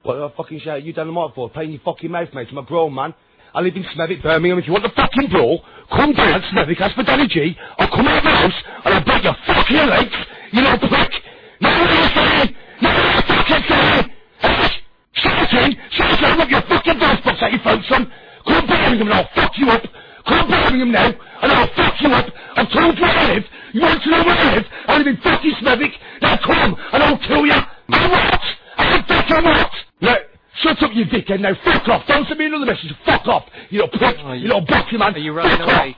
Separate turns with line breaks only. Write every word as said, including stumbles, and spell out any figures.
What did I fucking shout you down the mic for? Playing your fucking mouth, mate. I'm a grown man. I live in Smethwick, Birmingham. If you want the fucking brawl, come down, Smethwick, ask for Danny G. I'll come out of the house, and I'll break your fucking legs, you little prick. No, no, say! No, no, fucking say! Hey! Shouting! Shouting! Look your fucking voice box at your phone, son! Come Birmingham and I'll fuck you up! Come Birmingham now, and I'll fuck you up! I've told you where I live! You want to know where I live? I live in fucking Smethwick! Now come, and I'll kill you! I what? I fucking what? No! Shut up, you dickhead, now fuck off! Don't send me another message, fuck off! You little prick!
Oh, you,
you little bastard, man!
Are you running
fuck
away?
Off.